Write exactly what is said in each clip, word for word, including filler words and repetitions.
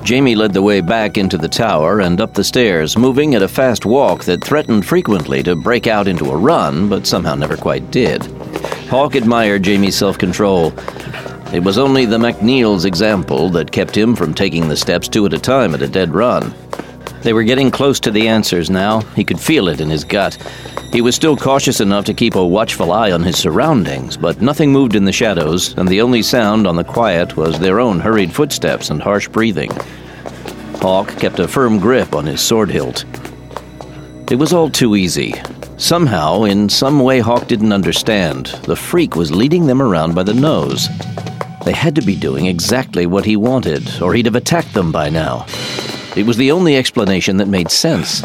Jamie led the way back into the tower and up the stairs, moving at a fast walk that threatened frequently to break out into a run, but somehow never quite did. Hawke admired Jamie's self-control. It was only the MacNeil's example that kept him from taking the steps two at a time at a dead run. They were getting close to the answers now. He could feel it in his gut. He was still cautious enough to keep a watchful eye on his surroundings, but nothing moved in the shadows, and the only sound on the quiet was their own hurried footsteps and harsh breathing. Hawke kept a firm grip on his sword hilt. It was all too easy. Somehow, in some way Hawke didn't understand, the freak was leading them around by the nose. They had to be doing exactly what he wanted, or he'd have attacked them by now. It was the only explanation that made sense.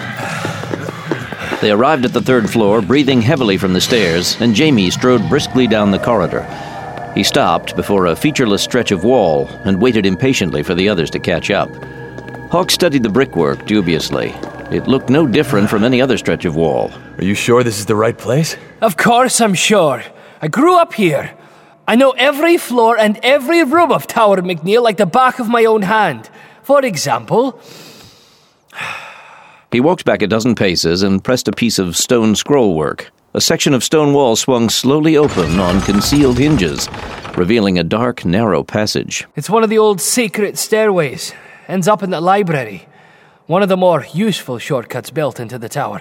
They arrived at the third floor, breathing heavily from the stairs, and Jamie strode briskly down the corridor. He stopped before a featureless stretch of wall and waited impatiently for the others to catch up. Hawke studied the brickwork dubiously. It looked no different from any other stretch of wall. Are you sure this is the right place? Of course I'm sure. I grew up here. I know every floor and every room of Tower MacNeil like the back of my own hand. For example... He walked back a dozen paces and pressed a piece of stone scrollwork. A section of stone wall swung slowly open on concealed hinges, revealing a dark, narrow passage. It's one of the old secret stairways. Ends up in the library. One of the more useful shortcuts built into the tower.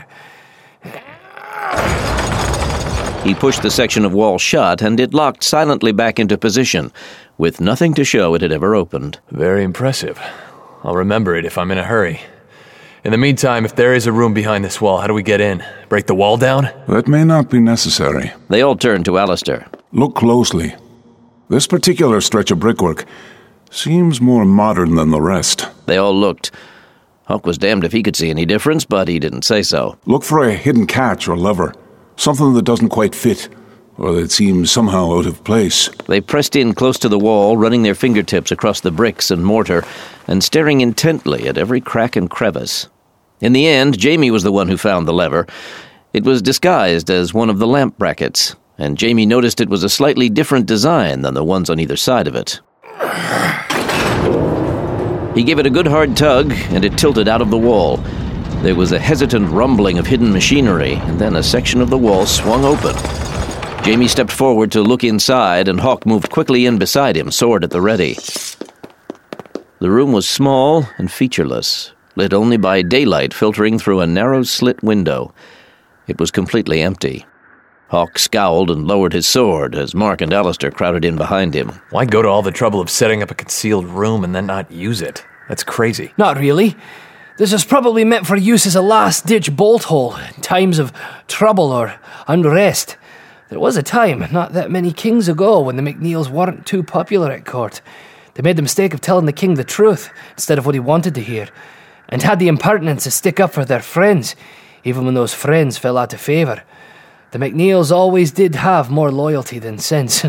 He pushed the section of wall shut, and it locked silently back into position, with nothing to show it had ever opened. Very impressive. I'll remember it if I'm in a hurry. In the meantime, if there is a room behind this wall, how do we get in? Break the wall down? That may not be necessary. They all turned to Alistair. Look closely. This particular stretch of brickwork seems more modern than the rest. They all looked. Hawke was damned if he could see any difference, but he didn't say so. Look for a hidden catch or lever. Something that doesn't quite fit, or that seems somehow out of place. They pressed in close to the wall, running their fingertips across the bricks and mortar, and staring intently at every crack and crevice. In the end, Jamie was the one who found the lever. It was disguised as one of the lamp brackets, and Jamie noticed it was a slightly different design than the ones on either side of it. He gave it a good hard tug, and it tilted out of the wall. There was a hesitant rumbling of hidden machinery, and then a section of the wall swung open. Jamie stepped forward to look inside, and Hawke moved quickly in beside him, sword at the ready. The room was small and featureless, lit only by daylight filtering through a narrow slit window. It was completely empty. Hawke scowled and lowered his sword as Mark and Alistair crowded in behind him. Why go to all the trouble of setting up a concealed room and then not use it? That's crazy. Not really. This is probably meant for use as a last-ditch bolt hole in times of trouble or unrest. There was a time, not that many kings ago, when the MacNeils weren't too popular at court. They made the mistake of telling the king the truth instead of what he wanted to hear, and had the impertinence to stick up for their friends, even when those friends fell out of favour. The MacNeils always did have more loyalty than sense.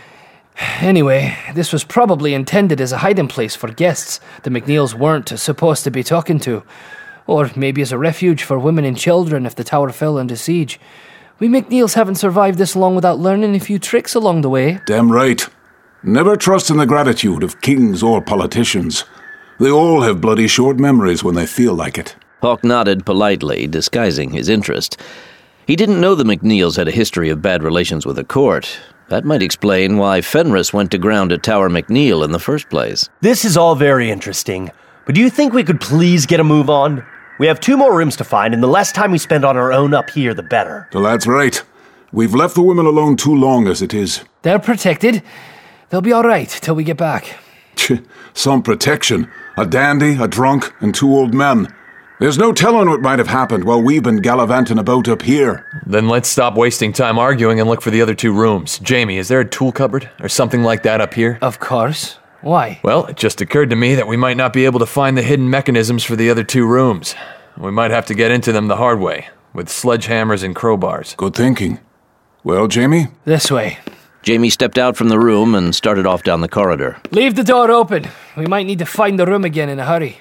Anyway, this was probably intended as a hiding place for guests the MacNeils weren't supposed to be talking to, or maybe as a refuge for women and children if the tower fell into siege. We MacNeils haven't survived this long without learning a few tricks along the way. Damn right. Never trust in the gratitude of kings or politicians. They all have bloody short memories when they feel like it. Hawke nodded politely, disguising his interest. He didn't know the MacNeils had a history of bad relations with the court. That might explain why Fenris went to ground at Tower MacNeil in the first place. This is all very interesting, but do you think we could please get a move on? We have two more rooms to find, and the less time we spend on our own up here, the better. Well, that's right. We've left the women alone too long as it is. They're protected. They'll be all right till we get back. Some protection. A dandy, a drunk, and two old men. There's no telling what might have happened while we've been gallivanting about up here. Then let's stop wasting time arguing and look for the other two rooms. Jamie, is there a tool cupboard or something like that up here? Of course. Why? Well, it just occurred to me that we might not be able to find the hidden mechanisms for the other two rooms. We might have to get into them the hard way, with sledgehammers and crowbars. Good thinking. Well, Jamie? This way. Jamie stepped out from the room and started off down the corridor. Leave the door open. We might need to find the room again in a hurry.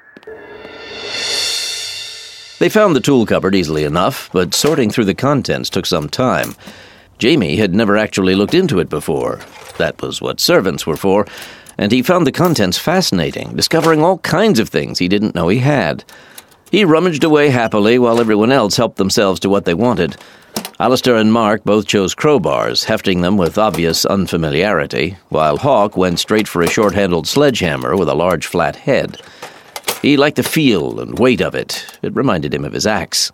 They found the tool cupboard easily enough, but sorting through the contents took some time. Jamie had never actually looked into it before. That was what servants were for, and he found the contents fascinating, discovering all kinds of things he didn't know he had. He rummaged away happily while everyone else helped themselves to what they wanted. Alistair and Mark both chose crowbars, hefting them with obvious unfamiliarity, while Hawk went straight for a short-handled sledgehammer with a large flat head. He liked the feel and weight of it. It reminded him of his axe.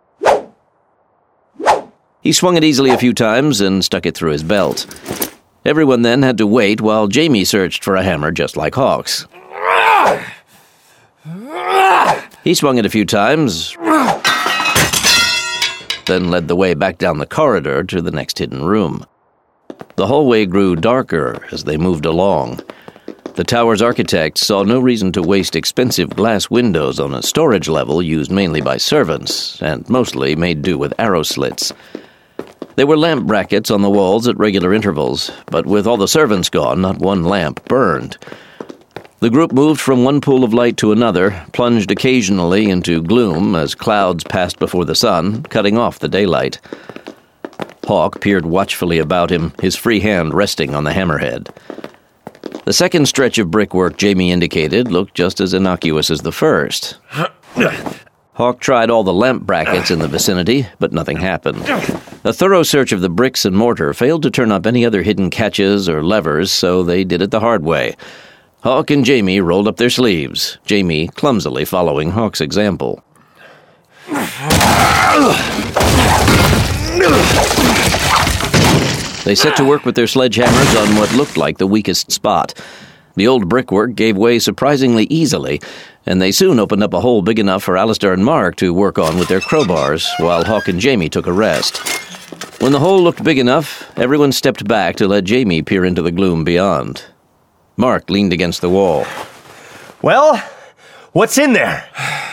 He swung it easily a few times and stuck it through his belt. Everyone then had to wait while Jamie searched for a hammer just like Hawk's. He swung it a few times, then led the way back down the corridor to the next hidden room. The hallway grew darker as they moved along. The tower's architects saw no reason to waste expensive glass windows on a storage level used mainly by servants, and mostly made do with arrow slits. There were lamp brackets on the walls at regular intervals, but with all the servants gone, not one lamp burned. The group moved from one pool of light to another, plunged occasionally into gloom as clouds passed before the sun, cutting off the daylight. Hawk peered watchfully about him, his free hand resting on the hammerhead. The second stretch of brickwork Jamie indicated looked just as innocuous as the first. Hawk tried all the lamp brackets in the vicinity, but nothing happened. A thorough search of the bricks and mortar failed to turn up any other hidden catches or levers, so they did it the hard way. Hawk and Jamie rolled up their sleeves, Jamie clumsily following Hawk's example. They set to work with their sledgehammers on what looked like the weakest spot. The old brickwork gave way surprisingly easily, and they soon opened up a hole big enough for Alistair and Mark to work on with their crowbars, while Hawk and Jamie took a rest. When the hole looked big enough, everyone stepped back to let Jamie peer into the gloom beyond. Mark leaned against the wall. Well, what's in there?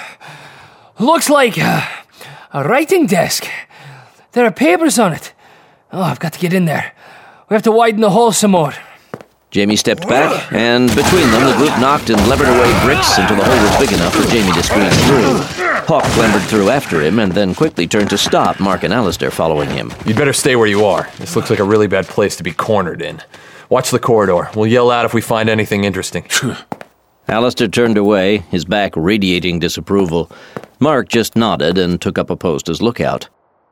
Looks like a, a writing desk. There are papers on it. Oh, I've got to get in there. We have to widen the hole some more. Jamie stepped back, and between them the group knocked and levered away bricks until the hole was big enough for Jamie to squeeze through. Hawk clambered through after him and then quickly turned to stop Mark and Alistair following him. You'd better stay where you are. This looks like a really bad place to be cornered in. Watch the corridor. We'll yell out if we find anything interesting. Alistair turned away, his back radiating disapproval. Mark just nodded and took up a post as lookout.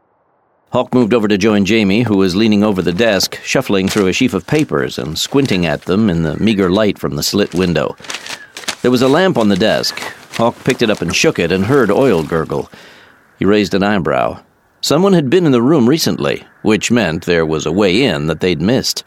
Hawk moved over to join Jamie, who was leaning over the desk, shuffling through a sheaf of papers and squinting at them in the meager light from the slit window. There was a lamp on the desk. Hawk picked it up and shook it and heard oil gurgle. He raised an eyebrow. Someone had been in the room recently, which meant there was a way in that they'd missed.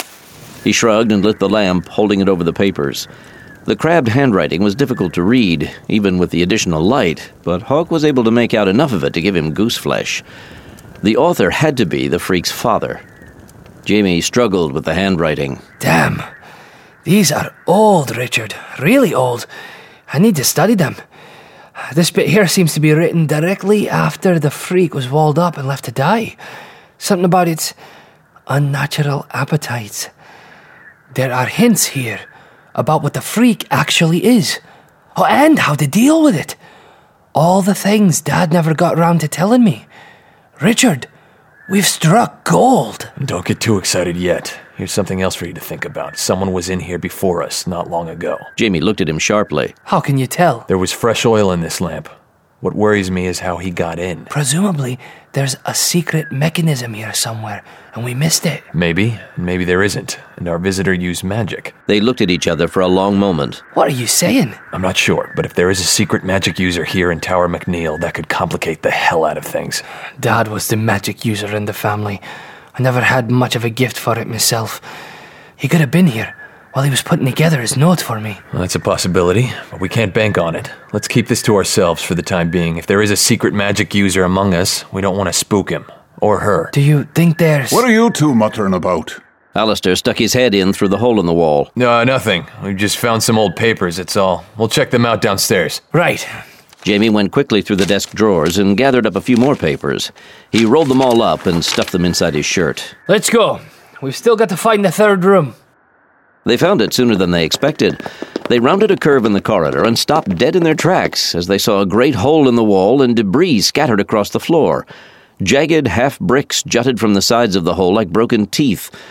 He shrugged and lit the lamp, holding it over the papers. The crabbed handwriting was difficult to read, even with the additional light, but Hawk was able to make out enough of it to give him gooseflesh. The author had to be the freak's father. Jamie struggled with the handwriting. Damn. These are old, Richard. Really old. I need to study them. This bit here seems to be written directly after the freak was walled up and left to die. Something about its unnatural appetites. There are hints here about what the freak actually is. Oh, and how to deal with it. All the things Dad never got round to telling me. Richard, we've struck gold. Don't get too excited yet. Here's something else for you to think about. Someone was in here before us, not long ago. Jamie looked at him sharply. How can you tell? There was fresh oil in this lamp. What worries me is how he got in. Presumably, there's a secret mechanism here somewhere, and we missed it. Maybe, maybe there isn't, and our visitor used magic. They looked at each other for a long moment. What are you saying? I'm not sure, but if there is a secret magic user here in Tower McNeil, that could complicate the hell out of things. Dad was the magic user in the family. I never had much of a gift for it myself. He could have been here while he was putting together his note for me. Well, that's a possibility, but we can't bank on it. Let's keep this to ourselves for the time being. If there is a secret magic user among us, we don't want to spook him. Or her. Do you think there's... What are you two muttering about? Alistair stuck his head in through the hole in the wall. No, nothing. We just found some old papers, that's all. We'll check them out downstairs. Right. Jamie went quickly through the desk drawers and gathered up a few more papers. He rolled them all up and stuffed them inside his shirt. Let's go. We've still got to find the third room. They found it sooner than they expected. They rounded a curve in the corridor and stopped dead in their tracks as they saw a great hole in the wall and debris scattered across the floor. Jagged half-bricks jutted from the sides of the hole like broken teeth.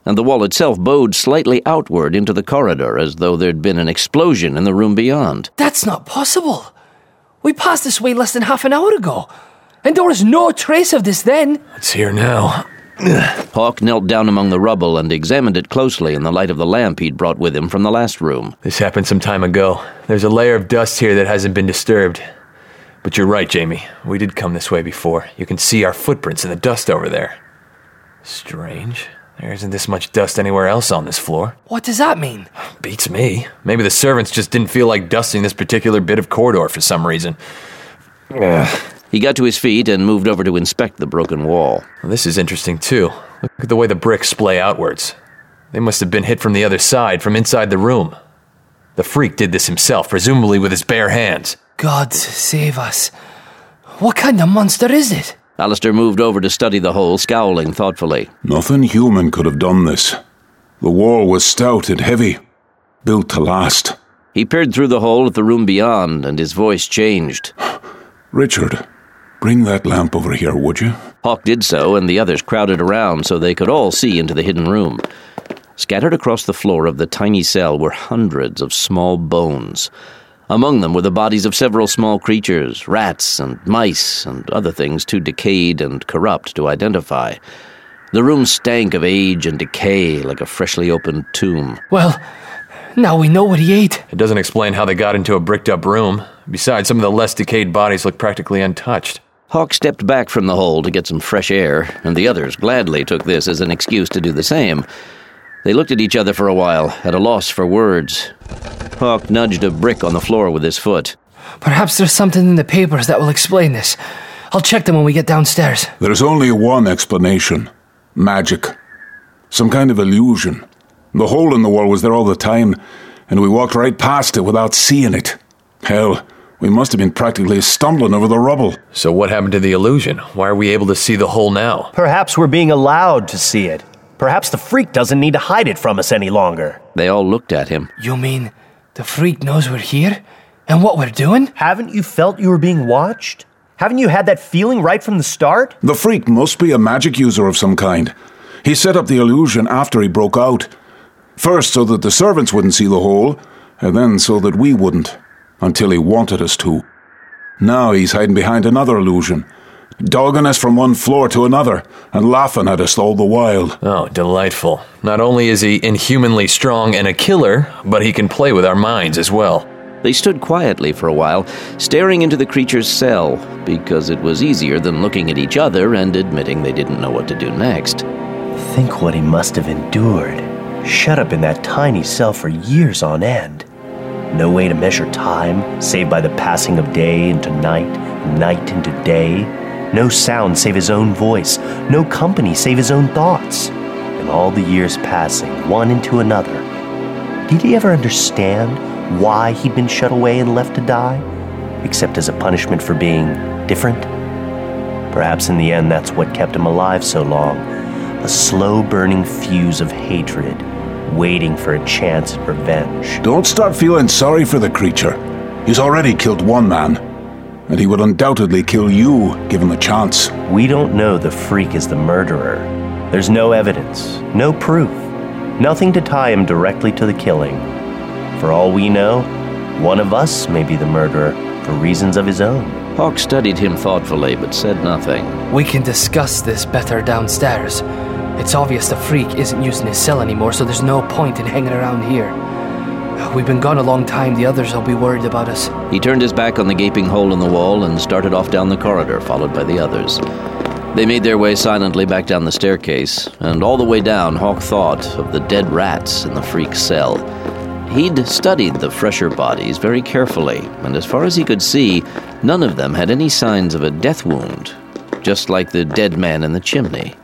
and the wall itself bowed slightly outward into the corridor as though there'd been an explosion in the room beyond. That's not possible. We passed this way less than half an hour ago, and there was no trace of this then. It's here now. Hawk knelt down among the rubble and examined it closely in the light of the lamp he'd brought with him from the last room. This happened some time ago. There's a layer of dust here that hasn't been disturbed. But you're right, Jamie. We did come this way before. You can see our footprints in the dust over there. Strange. There isn't this much dust anywhere else on this floor. What does that mean? Beats me. Maybe the servants just didn't feel like dusting this particular bit of corridor for some reason. Ugh. He got to his feet and moved over to inspect the broken wall. Well, this is interesting, too. Look at the way the bricks splay outwards. They must have been hit from the other side, from inside the room. The freak did this himself, presumably with his bare hands. God save us. What kind of monster is it? Alistair moved over to study the hole, scowling thoughtfully. Nothing human could have done this. The wall was stout and heavy, built to last. He peered through the hole at the room beyond, and his voice changed. Richard, bring that lamp over here, would you? Hawk did so, and the others crowded around so they could all see into the hidden room. Scattered across the floor of the tiny cell were hundreds of small bones. Among them were the bodies of several small creatures, rats and mice and other things too decayed and corrupt to identify. The room stank of age and decay like a freshly opened tomb. Well, now we know what he ate. It doesn't explain how they got into a bricked-up room. Besides, some of the less decayed bodies look practically untouched. Hawk stepped back from the hole to get some fresh air, and the others gladly took this as an excuse to do the same. They looked at each other for a while, at a loss for words. Hawk nudged a brick on the floor with his foot. Perhaps there's something in the papers that will explain this. I'll check them when we get downstairs. There's only one explanation. Magic. Some kind of illusion. The hole in the wall was there all the time, and we walked right past it without seeing it. Hell, we must have been practically stumbling over the rubble. So what happened to the illusion? Why are we able to see the hole now? Perhaps we're being allowed to see it. Perhaps the freak doesn't need to hide it from us any longer. They all looked at him. You mean the freak knows we're here? And what we're doing? Haven't you felt you were being watched? Haven't you had that feeling right from the start? The freak must be a magic user of some kind. He set up the illusion after he broke out. First so that the servants wouldn't see the hole, and then so that we wouldn't, until he wanted us to. Now he's hiding behind another illusion, dogging us from one floor to another, and laughing at us all the while. Oh, delightful. Not only is he inhumanly strong and a killer, but he can play with our minds as well. They stood quietly for a while, staring into the creature's cell, because it was easier than looking at each other and admitting they didn't know what to do next. Think what he must have endured. Shut up in that tiny cell for years on end. No way to measure time, save by the passing of day into night, night into day. No sound save his own voice, no company save his own thoughts. And all the years passing, one into another. Did he ever understand why he'd been shut away and left to die? Except as a punishment for being different? Perhaps in the end that's what kept him alive so long. A slow-burning fuse of hatred, waiting for a chance at revenge. Don't start feeling sorry for the creature. He's already killed one man, and he would undoubtedly kill you, given the chance. We don't know the freak is the murderer. There's no evidence, no proof, nothing to tie him directly to the killing. For all we know, one of us may be the murderer for reasons of his own. Hawk studied him thoughtfully, but said nothing. We can discuss this better downstairs. It's obvious the freak isn't using his cell anymore, so there's no point in hanging around here. We've been gone a long time, the others will be worried about us. He turned his back on the gaping hole in the wall and started off down the corridor, followed by the others. They made their way silently back down the staircase, and all the way down, Hawk thought of the dead rats in the freak's cell. He'd studied the fresher bodies very carefully, and as far as he could see, none of them had any signs of a death wound, just like the dead man in the chimney.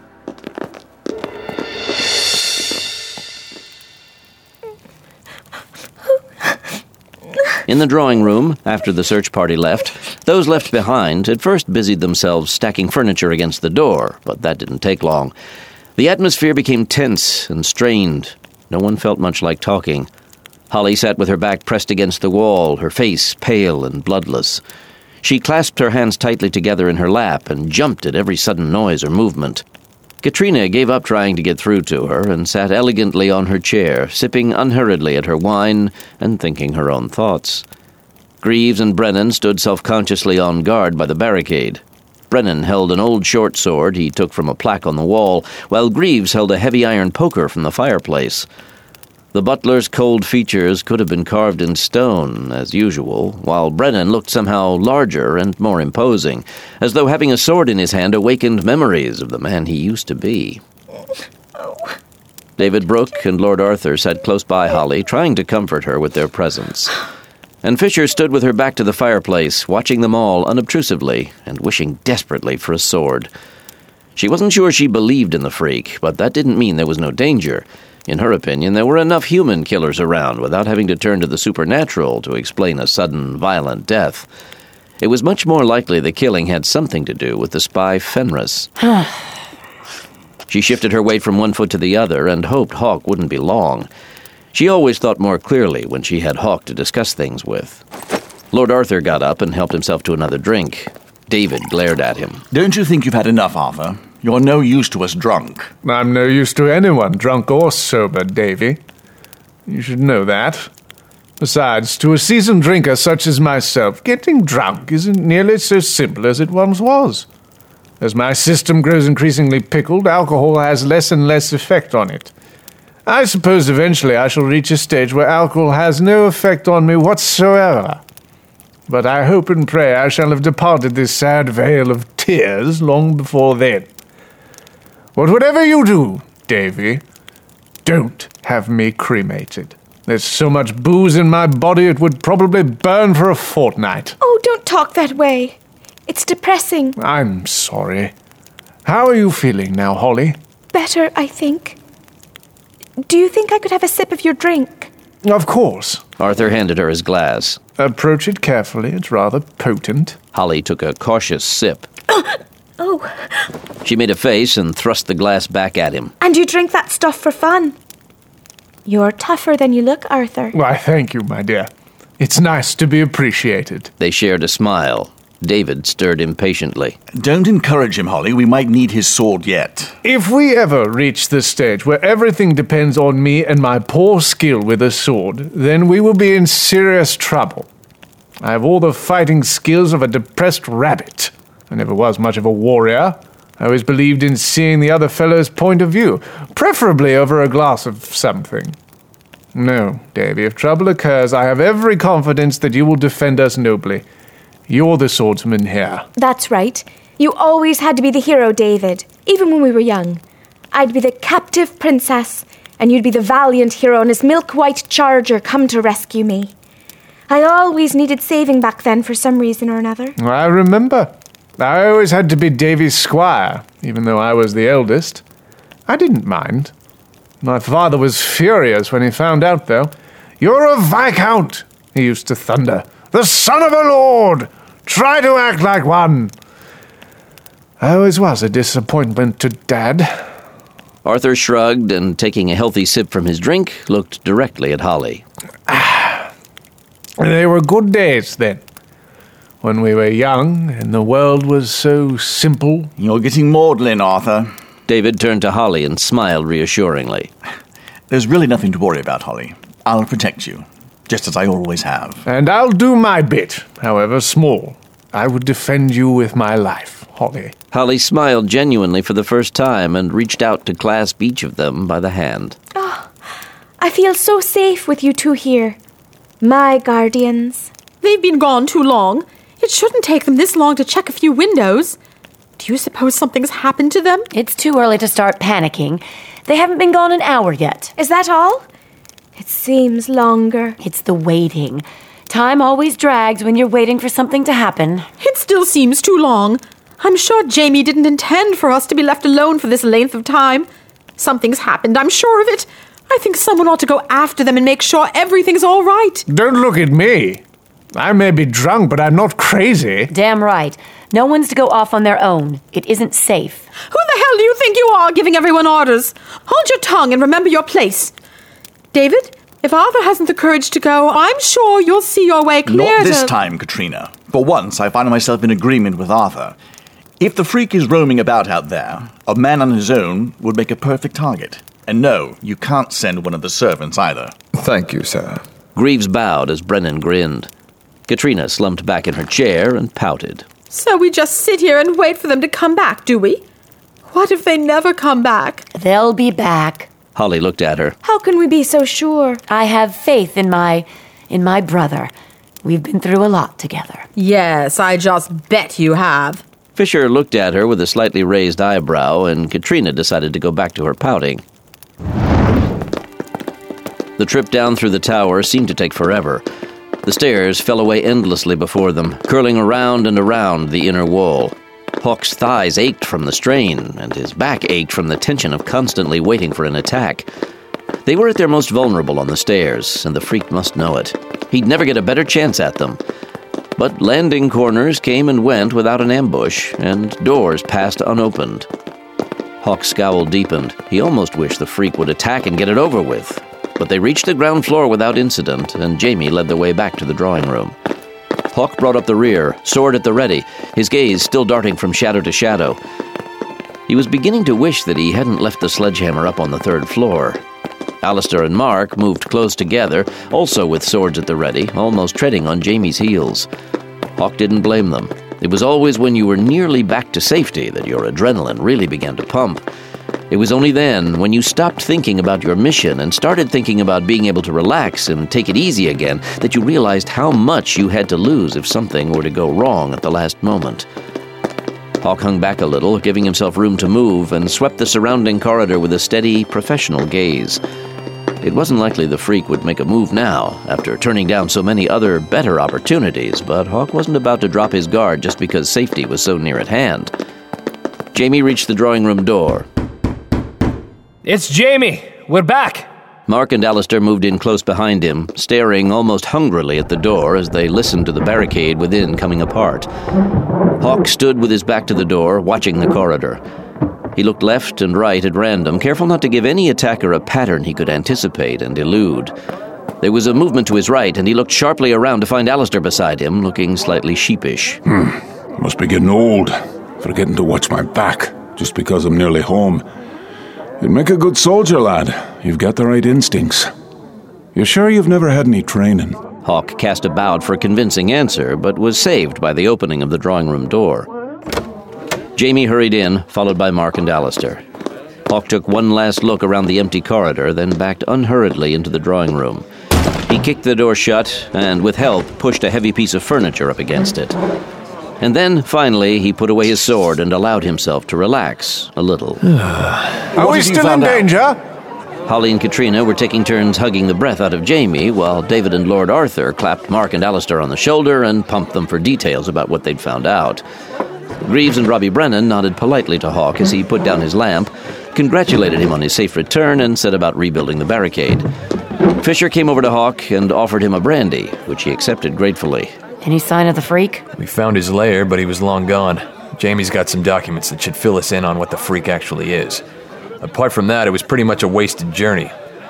In the drawing room, after the search party left, those left behind had first busied themselves stacking furniture against the door, but that didn't take long. The atmosphere became tense and strained. No one felt much like talking. Holly sat with her back pressed against the wall, her face pale and bloodless. She clasped her hands tightly together in her lap and jumped at every sudden noise or movement. Katrina gave up trying to get through to her and sat elegantly on her chair, sipping unhurriedly at her wine and thinking her own thoughts. Greaves and Brennan stood self-consciously on guard by the barricade. Brennan held an old short sword he took from a plaque on the wall, while Greaves held a heavy iron poker from the fireplace. The butler's cold features could have been carved in stone, as usual, while Brennan looked somehow larger and more imposing, as though having a sword in his hand awakened memories of the man he used to be. David Brooke and Lord Arthur sat close by Holly, trying to comfort her with their presence. And Fisher stood with her back to the fireplace, watching them all unobtrusively and wishing desperately for a sword. She wasn't sure she believed in the freak, but that didn't mean there was no danger. In her opinion, there were enough human killers around without having to turn to the supernatural to explain a sudden, violent death. It was much more likely the killing had something to do with the spy Fenris. She shifted her weight from one foot to the other and hoped Hawk wouldn't be long. She always thought more clearly when she had Hawk to discuss things with. Lord Arthur got up and helped himself to another drink. David glared at him. Don't you think you've had enough, Arthur? You're no use to us drunk. I'm no use to anyone, drunk or sober, Davy. You should know that. Besides, to a seasoned drinker such as myself, getting drunk isn't nearly so simple as it once was. As my system grows increasingly pickled, alcohol has less and less effect on it. I suppose eventually I shall reach a stage where alcohol has no effect on me whatsoever. But I hope and pray I shall have departed this sad vale of tears long before then. But whatever you do, Davy, don't have me cremated. There's so much booze in my body it would probably burn for a fortnight. Oh, don't talk that way. It's depressing. I'm sorry. How are you feeling now, Holly? Better, I think. Do you think I could have a sip of your drink? Of course. Arthur handed her his glass. Approach it carefully. It's rather potent. Holly took a cautious sip. Oh. She made a face and thrust the glass back at him. And you drink that stuff for fun? You're tougher than you look, Arthur. Why, thank you, my dear. It's nice to be appreciated. They shared a smile. David stirred impatiently. Don't encourage him, Holly. We might need his sword yet. If we ever reach the stage where everything depends on me and my poor skill with a sword, then we will be in serious trouble. I have all the fighting skills of a depressed rabbit. I never was much of a warrior. I always believed in seeing the other fellow's point of view, preferably over a glass of something. No, Davy, if trouble occurs, I have every confidence that you will defend us nobly. You're the swordsman here. That's right. You always had to be the hero, David, even when we were young. I'd be the captive princess, and you'd be the valiant hero on his milk-white charger come to rescue me. I always needed saving back then for some reason or another. I remember. I always had to be Davy's squire, even though I was the eldest. I didn't mind. My father was furious when he found out, though. You're a viscount, he used to thunder. The son of a lord! Try to act like one! I always was a disappointment to Dad. Arthur shrugged and, taking a healthy sip from his drink, looked directly at Holly. They were good days then, when we were young and the world was so simple. You're getting maudlin, Arthur. David turned to Holly and smiled reassuringly. There's really nothing to worry about, Holly. I'll protect you, just as I always have. And I'll do my bit, however small. I would defend you with my life, Holly. Holly smiled genuinely for the first time and reached out to clasp each of them by the hand. Oh, I feel so safe with you two here. My guardians. They've been gone too long. It shouldn't take them this long to check a few windows. Do you suppose something's happened to them? It's too early to start panicking. They haven't been gone an hour yet. Is that all? It seems longer. It's the waiting. Time always drags when you're waiting for something to happen. It still seems too long. I'm sure Jamie didn't intend for us to be left alone for this length of time. Something's happened, I'm sure of it. I think someone ought to go after them and make sure everything's all right. Don't look at me. I may be drunk, but I'm not crazy. Damn right. No one's to go off on their own. It isn't safe. Who the hell do you think you are, giving everyone orders? Hold your tongue and remember your place. David, if Arthur hasn't the courage to go, I'm sure you'll see your way clear Not this to... time, Katrina. For once, I find myself in agreement with Arthur. If the freak is roaming about out there, a man on his own would make a perfect target. And no, you can't send one of the servants either. Thank you, sir. Greaves bowed as Brennan grinned. Katrina slumped back in her chair and pouted. So we just sit here and wait for them to come back, do we? What if they never come back? They'll be back. Holly looked at her. How can we be so sure? I have faith in my... in my brother. We've been through a lot together. Yes, I just bet you have. Fisher looked at her with a slightly raised eyebrow, and Katrina decided to go back to her pouting. The trip down through the tower seemed to take forever. The stairs fell away endlessly before them, curling around and around the inner wall. Hawk's thighs ached from the strain, and his back ached from the tension of constantly waiting for an attack. They were at their most vulnerable on the stairs, and the freak must know it. He'd never get a better chance at them. But landing corners came and went without an ambush, and doors passed unopened. Hawk's scowl deepened. He almost wished the freak would attack and get it over with. But they reached the ground floor without incident, and Jamie led the way back to the drawing room. Hawk brought up the rear, sword at the ready, his gaze still darting from shadow to shadow. He was beginning to wish that he hadn't left the sledgehammer up on the third floor. Alistair and Mark moved close together, also with swords at the ready, almost treading on Jamie's heels. Hawk didn't blame them. It was always when you were nearly back to safety that your adrenaline really began to pump. It was only then, when you stopped thinking about your mission and started thinking about being able to relax and take it easy again, that you realized how much you had to lose if something were to go wrong at the last moment. Hawk hung back a little, giving himself room to move, and swept the surrounding corridor with a steady, professional gaze. It wasn't likely the freak would make a move now, after turning down so many other, better opportunities, but Hawk wasn't about to drop his guard just because safety was so near at hand. Jamie reached the drawing room door. It's Jamie! We're back! Mark and Alistair moved in close behind him, staring almost hungrily at the door as they listened to the barricade within coming apart. Hawk stood with his back to the door, watching the corridor. He looked left and right at random, careful not to give any attacker a pattern he could anticipate and elude. There was a movement to his right, and he looked sharply around to find Alistair beside him, looking slightly sheepish. Hmm. Must be getting old, forgetting to watch my back, just because I'm nearly home. You'd make a good soldier, lad. You've got the right instincts. You're sure you've never had any training? Hawk cast about for a convincing answer, but was saved by the opening of the drawing room door. Jamie hurried in, followed by Mark and Alistair. Hawk took one last look around the empty corridor, then backed unhurriedly into the drawing room. He kicked the door shut, and with help, pushed a heavy piece of furniture up against it. And then, finally, he put away his sword and allowed himself to relax a little. Are we still in danger? Holly and Katrina were taking turns hugging the breath out of Jamie, while David and Lord Arthur clapped Mark and Alistair on the shoulder and pumped them for details about what they'd found out. Greaves and Robbie Brennan nodded politely to Hawk as he put down his lamp, congratulated him on his safe return, and set about rebuilding the barricade. Fisher came over to Hawk and offered him a brandy, which he accepted gratefully. Any sign of the freak? We found his lair, but he was long gone. Jamie's got some documents that should fill us in on what the freak actually is. Apart from that, it was pretty much a wasted journey.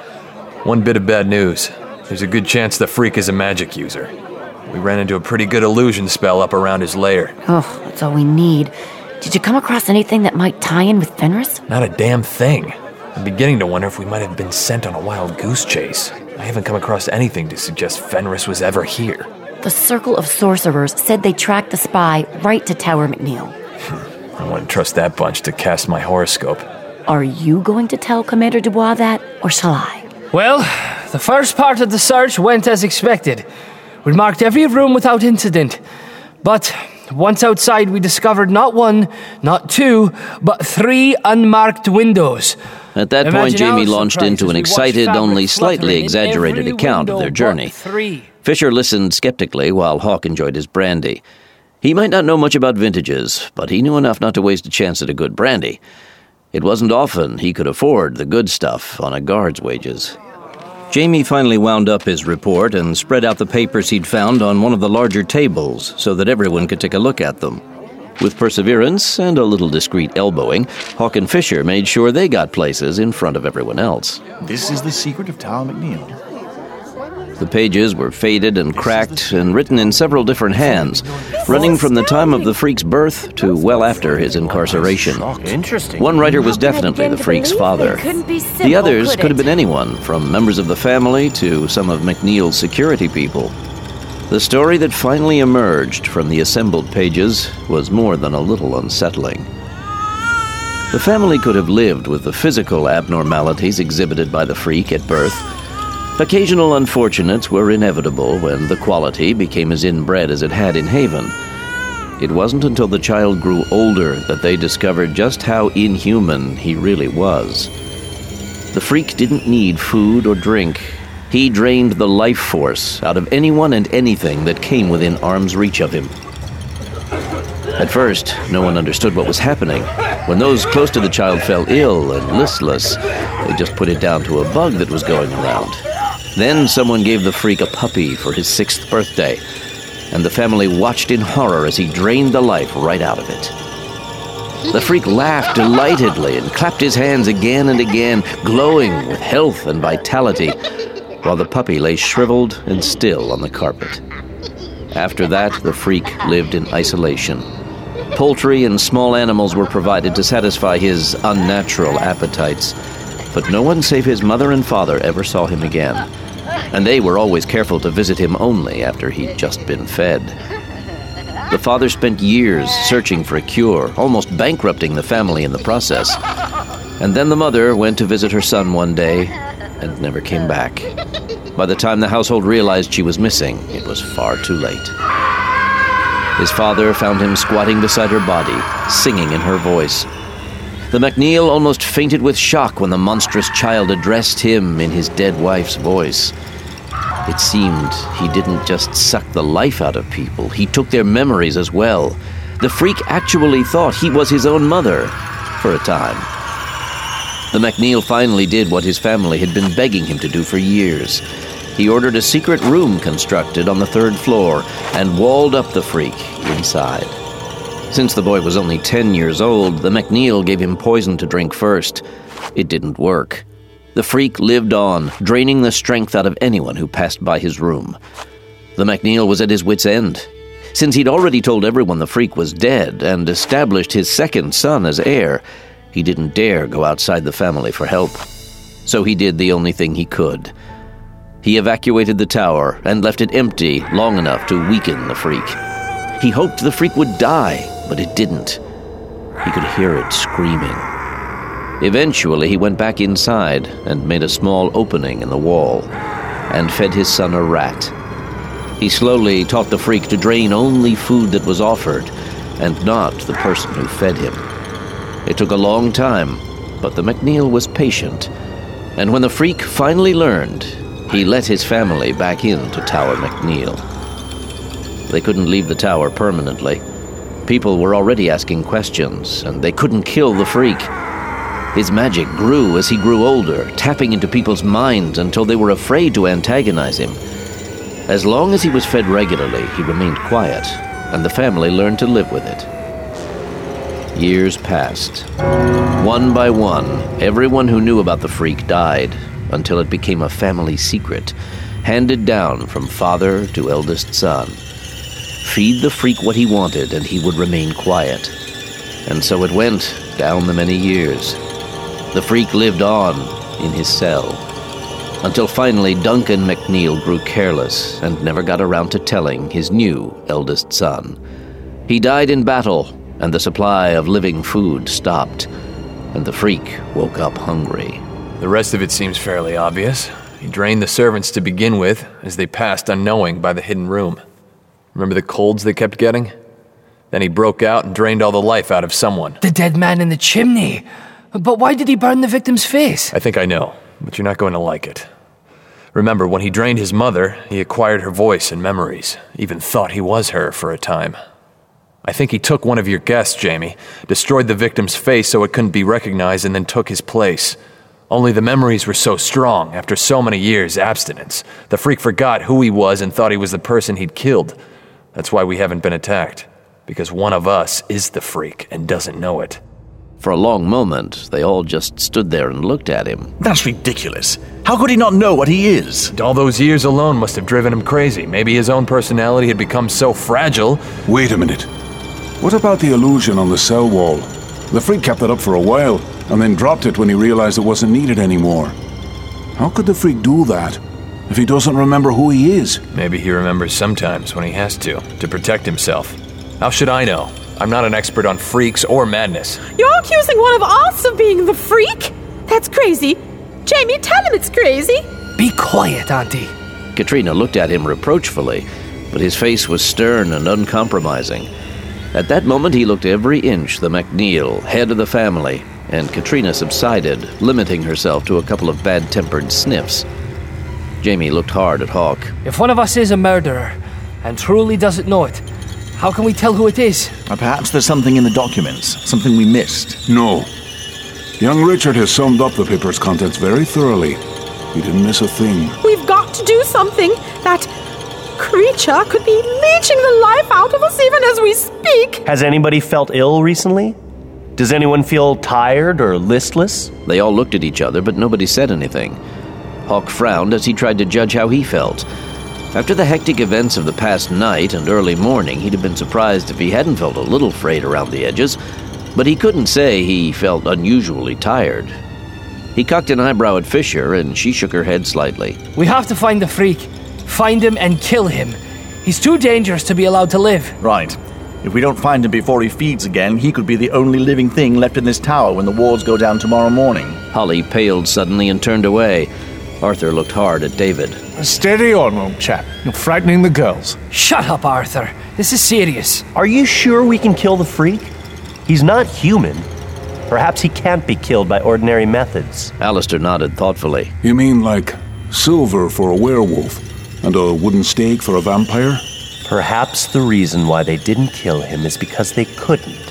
One bit of bad news. There's a good chance the freak is a magic user. We ran into a pretty good illusion spell up around his lair. Oh, that's all we need. Did you come across anything that might tie in with Fenris? Not a damn thing. I'm beginning to wonder if we might have been sent on a wild goose chase. I haven't come across anything to suggest Fenris was ever here. The Circle of Sorcerers said they tracked the spy right to Tower McNeil. I wouldn't trust that bunch to cast my horoscope. Are you going to tell Commander Dubois that, or shall I? Well, the first part of the search went as expected. We marked every room without incident. But once outside, we discovered not one, not two, but three unmarked windows. At that Imagine point, Jamie our launched surprise into as an we watched excited, fabric only slightly fluttering in exaggerated every account of window their but journey. Three. Fisher listened skeptically while Hawk enjoyed his brandy. He might not know much about vintages, but he knew enough not to waste a chance at a good brandy. It wasn't often he could afford the good stuff on a guard's wages. Jamie finally wound up his report and spread out the papers he'd found on one of the larger tables so that everyone could take a look at them. With perseverance and a little discreet elbowing, Hawk and Fisher made sure they got places in front of everyone else. This is the secret of Tower McNeil. The pages were faded and cracked and written in several different hands, running from the time of the freak's birth to well after his incarceration. Interesting. One writer was definitely the freak's father. The others could have been anyone, from members of the family to some of McNeil's security people. The story that finally emerged from the assembled pages was more than a little unsettling. The family could have lived with the physical abnormalities exhibited by the freak at birth. Occasional unfortunates were inevitable when the quality became as inbred as it had in Haven. It wasn't until the child grew older that they discovered just how inhuman he really was. The freak didn't need food or drink. He drained the life force out of anyone and anything that came within arm's reach of him. At first, no one understood what was happening. When those close to the child fell ill and listless, they just put it down to a bug that was going around. Then someone gave the freak a puppy for his sixth birthday, and the family watched in horror as he drained the life right out of it. The freak laughed delightedly and clapped his hands again and again, glowing with health and vitality, while the puppy lay shriveled and still on the carpet. After that, the freak lived in isolation. Poultry and small animals were provided to satisfy his unnatural appetites, but no one save his mother and father ever saw him again, and they were always careful to visit him only after he'd just been fed. The father spent years searching for a cure, almost bankrupting the family in the process, and then the mother went to visit her son one day and never came back. By the time the household realized she was missing, it was far too late. His father found him squatting beside her body, singing in her voice. The McNeil almost fainted with shock when the monstrous child addressed him in his dead wife's voice. It seemed he didn't just suck the life out of people, he took their memories as well. The freak actually thought he was his own mother, for a time. The McNeil finally did what his family had been begging him to do for years. He ordered a secret room constructed on the third floor and walled up the freak inside. Since the boy was only ten years old, the McNeil gave him poison to drink first. It didn't work. The freak lived on, draining the strength out of anyone who passed by his room. The McNeil was at his wit's end. Since he'd already told everyone the freak was dead and established his second son as heir, he didn't dare go outside the family for help. So he did the only thing he could. He evacuated the tower and left it empty long enough to weaken the freak. He hoped the freak would die, but it didn't. He could hear it screaming. Eventually, he went back inside and made a small opening in the wall and fed his son a rat. He slowly taught the freak to drain only food that was offered and not the person who fed him. It took a long time, but the McNeil was patient, and when the freak finally learned, he let his family back into Tower McNeil. They couldn't leave the tower permanently. People were already asking questions, and they couldn't kill the freak. His magic grew as he grew older, tapping into people's minds until they were afraid to antagonize him. As long as he was fed regularly, he remained quiet, and the family learned to live with it. Years passed. One by one, everyone who knew about the freak died, until it became a family secret, handed down from father to eldest son. Feed the freak what he wanted, and he would remain quiet. And so it went down the many years. The freak lived on in his cell, until finally Duncan McNeil grew careless and never got around to telling his new eldest son. He died in battle, and the supply of living food stopped, and the freak woke up hungry. The rest of it seems fairly obvious. He drained the servants to begin with, as they passed unknowing by the hidden room. Remember the colds they kept getting? Then he broke out and drained all the life out of someone. The dead man in the chimney. But why did he burn the victim's face? I think I know, but you're not going to like it. Remember, when he drained his mother, he acquired her voice and memories, even thought he was her for a time. I think he took one of your guests, Jamie, destroyed the victim's face so it couldn't be recognized, and then took his place. Only the memories were so strong after so many years' abstinence. The freak forgot who he was and thought he was the person he'd killed. That's why we haven't been attacked, because one of us is the freak and doesn't know it. For a long moment, they all just stood there and looked at him. That's ridiculous. How could he not know what he is? All those years alone must have driven him crazy. Maybe his own personality had become so fragile. Wait a minute. What about the illusion on the cell wall? The freak kept it up for a while, and then dropped it when he realized it wasn't needed anymore. How could the freak do that if he doesn't remember who he is? Maybe he remembers sometimes when he has to, to protect himself. How should I know? I'm not an expert on freaks or madness. You're accusing one of us of being the freak? That's crazy. Jamie, tell him it's crazy. Be quiet, Auntie. Katrina looked at him reproachfully, but his face was stern and uncompromising. At that moment, he looked every inch the MacNeil, head of the family, and Katrina subsided, limiting herself to a couple of bad-tempered sniffs. Jamie looked hard at Hawk. If one of us is a murderer, and truly doesn't know it, how can we tell who it is? Or perhaps there's something in the documents, something we missed. No. Young Richard has summed up the paper's contents very thoroughly. He didn't miss a thing. We've got to do something. That creature could be leeching the life out of us even as we speak. Has anybody felt ill recently? Does anyone feel tired or listless? They all looked at each other, but nobody said anything. Hawk frowned as he tried to judge how he felt. After the hectic events of the past night and early morning, he'd have been surprised if he hadn't felt a little frayed around the edges, but he couldn't say he felt unusually tired. He cocked an eyebrow at Fisher, and she shook her head slightly. We have to find the freak. Find him and kill him. He's too dangerous to be allowed to live. Right. If we don't find him before he feeds again, he could be the only living thing left in this tower when the wards go down tomorrow morning. Holly paled suddenly and turned away. Arthur looked hard at David. Steady on, old chap. You're frightening the girls. Shut up, Arthur. This is serious. Are you sure we can kill the freak? He's not human. Perhaps he can't be killed by ordinary methods. Alistair nodded thoughtfully. You mean like silver for a werewolf and a wooden stake for a vampire? Perhaps the reason why they didn't kill him is because they couldn't.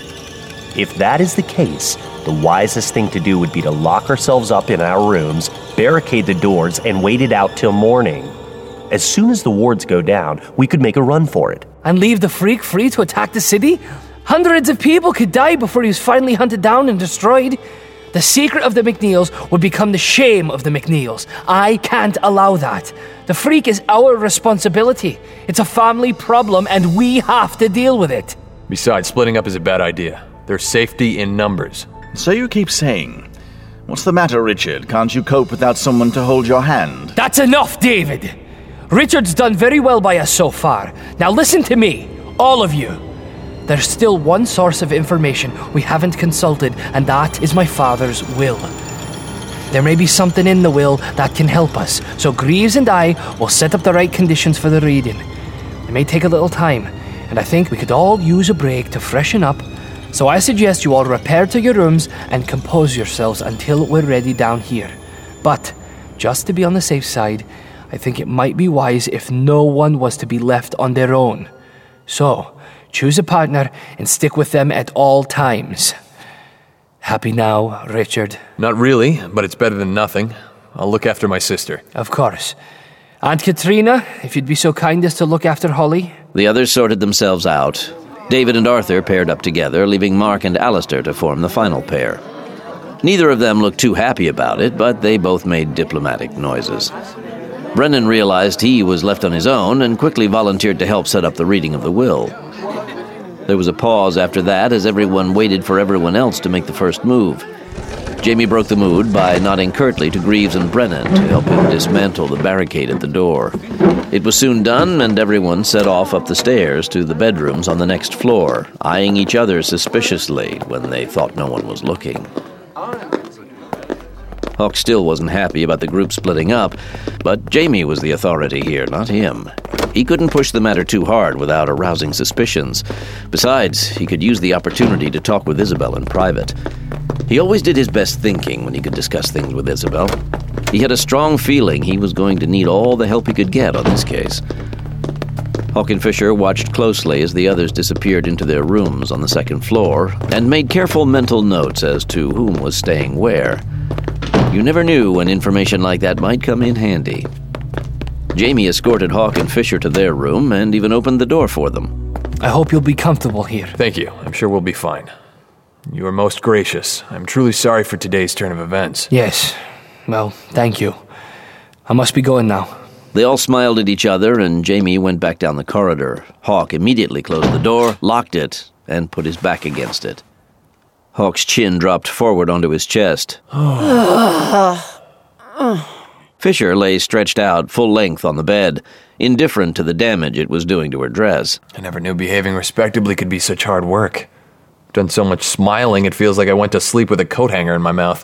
If that is the case, the wisest thing to do would be to lock ourselves up in our rooms, barricade the doors, and wait it out till morning. As soon as the wards go down, we could make a run for it. And leave the freak free to attack the city? Hundreds of people could die before he was finally hunted down and destroyed. The secret of the MacNeils would become the shame of the MacNeils. I can't allow that. The freak is our responsibility. It's a family problem, and we have to deal with it. Besides, splitting up is a bad idea. There's safety in numbers. So you keep saying. What's the matter, Richard? Can't you cope without someone to hold your hand? That's enough, David. Richard's done very well by us so far. Now listen to me, all of you. There's still one source of information we haven't consulted, and that is my father's will. There may be something in the will that can help us, so Greaves and I will set up the right conditions for the reading. It may take a little time, and I think we could all use a break to freshen up, so I suggest you all repair to your rooms and compose yourselves until we're ready down here. But, just to be on the safe side, I think it might be wise if no one was to be left on their own. So, choose a partner and stick with them at all times. Happy now, Richard? Not really, but it's better than nothing. I'll look after my sister. Of course. Aunt Katrina, if you'd be so kind as to look after Holly. The others sorted themselves out. David and Arthur paired up together, leaving Mark and Alistair to form the final pair. Neither of them looked too happy about it, but they both made diplomatic noises. Brennan realized he was left on his own and quickly volunteered to help set up the reading of the will. There was a pause after that as everyone waited for everyone else to make the first move. Jamie broke the mood by nodding curtly to Greaves and Brennan to help him dismantle the barricade at the door. It was soon done, and everyone set off up the stairs to the bedrooms on the next floor, eyeing each other suspiciously when they thought no one was looking. Hawk still wasn't happy about the group splitting up, but Jamie was the authority here, not him. He couldn't push the matter too hard without arousing suspicions. Besides, he could use the opportunity to talk with Isabel in private. He always did his best thinking when he could discuss things with Isabel. He had a strong feeling he was going to need all the help he could get on this case. Hawk and Fisher watched closely as the others disappeared into their rooms on the second floor and made careful mental notes as to whom was staying where. You never knew when information like that might come in handy. Jamie escorted Hawk and Fisher to their room and even opened the door for them. I hope you'll be comfortable here. Thank you. I'm sure we'll be fine. You are most gracious. I'm truly sorry for today's turn of events. Yes. Well, thank you. I must be going now. They all smiled at each other, and Jamie went back down the corridor. Hawk immediately closed the door, locked it, and put his back against it. Hawk's chin dropped forward onto his chest. Fisher lay stretched out full length on the bed, indifferent to the damage it was doing to her dress. I never knew behaving respectably could be such hard work. I've done so much smiling, it feels like I went to sleep with a coat hanger in my mouth.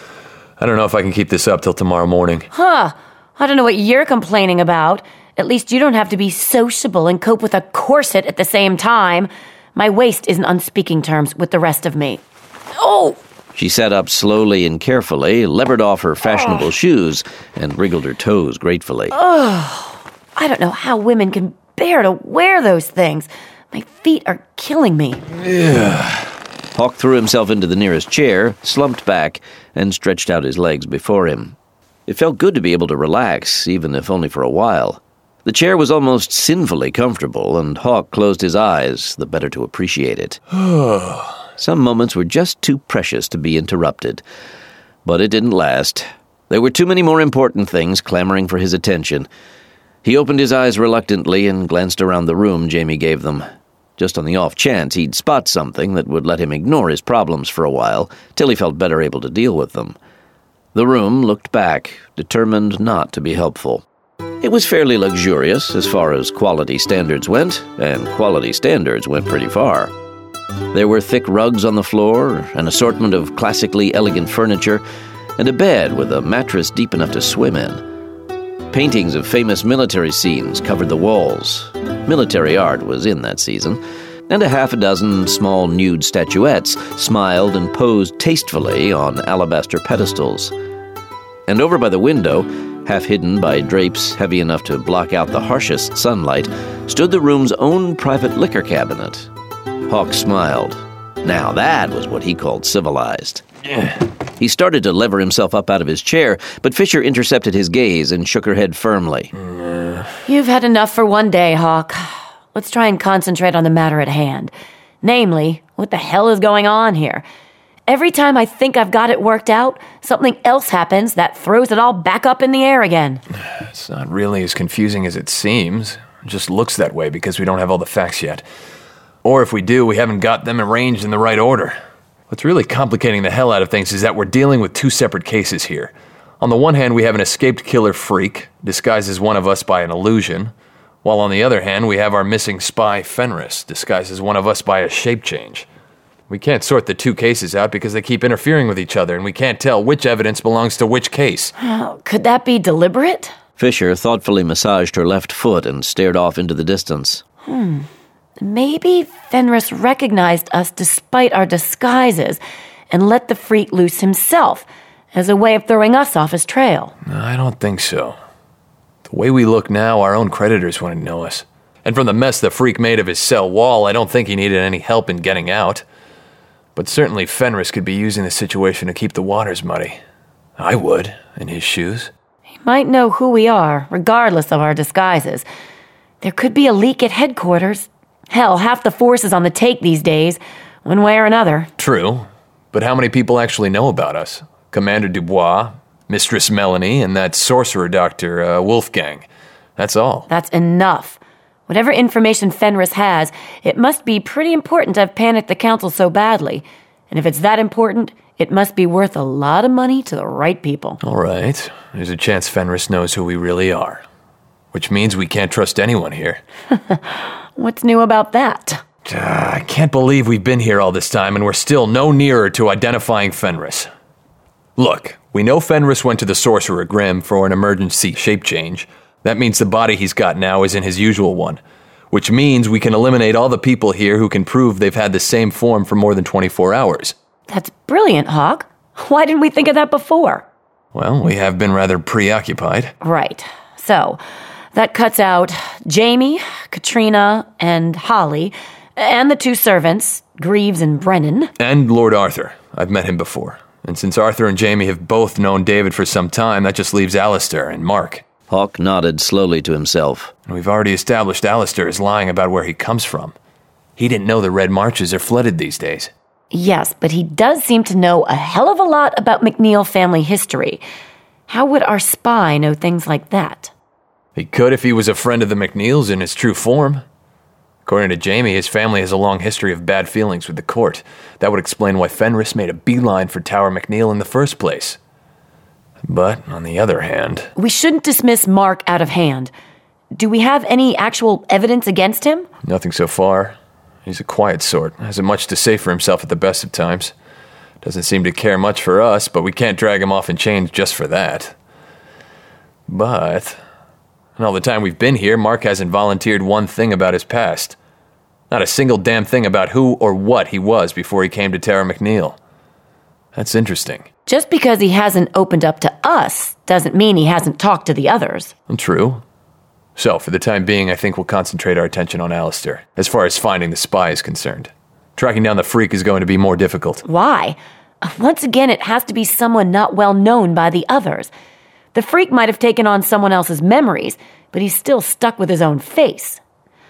I don't know if I can keep this up till tomorrow morning. Huh. I don't know what you're complaining about. At least you don't have to be sociable and cope with a corset at the same time. My waist isn't on speaking terms with the rest of me. Oh! She sat up slowly and carefully, levered off her fashionable oh. shoes, and wriggled her toes gratefully. Oh, I don't know how women can bear to wear those things. My feet are killing me. Yeah. Hawk threw himself into the nearest chair, slumped back, and stretched out his legs before him. It felt good to be able to relax, even if only for a while. The chair was almost sinfully comfortable, and Hawk closed his eyes, the better to appreciate it. Some moments were just too precious to be interrupted. But it didn't last. There were too many more important things clamoring for his attention. He opened his eyes reluctantly and glanced around the room Jamie gave them. Just on the off chance he'd spot something that would let him ignore his problems for a while, till he felt better able to deal with them. The room looked back, determined not to be helpful. It was fairly luxurious as far as quality standards went, and quality standards went pretty far. There were thick rugs on the floor, an assortment of classically elegant furniture, and a bed with a mattress deep enough to swim in. Paintings of famous military scenes covered the walls. Military art was in that season, and a half a dozen small nude statuettes smiled and posed tastefully on alabaster pedestals. And over by the window, half hidden by drapes heavy enough to block out the harshest sunlight, stood the room's own private liquor cabinet. Hawk smiled. Now that was what he called civilized. He started to lever himself up out of his chair, but Fisher intercepted his gaze and shook her head firmly. You've had enough for one day, Hawk. Let's try and concentrate on the matter at hand. Namely, what the hell is going on here? Every time I think I've got it worked out, something else happens that throws it all back up in the air again. It's not really as confusing as it seems. It just looks that way because we don't have all the facts yet. Or if we do, we haven't got them arranged in the right order. What's really complicating the hell out of things is that we're dealing with two separate cases here. On the one hand, we have an escaped killer freak, disguised as one of us by an illusion, while on the other hand, we have our missing spy, Fenris, disguised as one of us by a shape change. We can't sort the two cases out because they keep interfering with each other, and we can't tell which evidence belongs to which case. Oh, could that be deliberate? Fisher thoughtfully massaged her left foot and stared off into the distance. Hmm. Maybe Fenris recognized us despite our disguises and let the freak loose himself as a way of throwing us off his trail. I don't think so. The way we look now, our own creditors wouldn't know us. And from the mess the freak made of his cell wall, I don't think he needed any help in getting out. But certainly Fenris could be using the situation to keep the waters muddy. I would, in his shoes. He might know who we are, regardless of our disguises. There could be a leak at headquarters. Hell, half the force is on the take these days, one way or another. True, but how many people actually know about us? Commander Dubois, Mistress Melanie, and that sorcerer doctor, uh, Wolfgang. That's all. That's enough. Whatever information Fenris has, it must be pretty important to have panicked the council so badly. And if it's that important, it must be worth a lot of money to the right people. All right. There's a chance Fenris knows who we really are. Which means we can't trust anyone here. What's new about that? Uh, I can't believe we've been here all this time and we're still no nearer to identifying Fenris. Look, we know Fenris went to the Sorcerer Grimm for an emergency shape change. That means the body he's got now isn't his usual one. Which means we can eliminate all the people here who can prove they've had the same form for more than twenty-four hours. That's brilliant, Hawk. Why didn't we think of that before? Well, we have been rather preoccupied. Right. So, that cuts out Jamie, Katrina, and Holly, and the two servants, Greaves and Brennan. And Lord Arthur. I've met him before. And since Arthur and Jamie have both known David for some time, that just leaves Alistair and Mark. Hawk nodded slowly to himself. We've already established Alistair is lying about where he comes from. He didn't know the Red Marches are flooded these days. Yes, but he does seem to know a hell of a lot about McNeil family history. How would our spy know things like that? He could if he was a friend of the McNeils in his true form. According to Jamie, his family has a long history of bad feelings with the court. That would explain why Fenris made a beeline for Tower McNeil in the first place. But, on the other hand... We shouldn't dismiss Mark out of hand. Do we have any actual evidence against him? Nothing so far. He's a quiet sort, hasn't much to say for himself at the best of times. Doesn't seem to care much for us, but we can't drag him off in chains just for that. But, in all the time we've been here, Mark hasn't volunteered one thing about his past. Not a single damn thing about who or what he was before he came to Tower McNeil. That's interesting. Just because he hasn't opened up to us doesn't mean he hasn't talked to the others. True. So, for the time being, I think we'll concentrate our attention on Alistair, as far as finding the spy is concerned. Tracking down the freak is going to be more difficult. Why? Once again, it has to be someone not well known by the others. The freak might have taken on someone else's memories, but he's still stuck with his own face.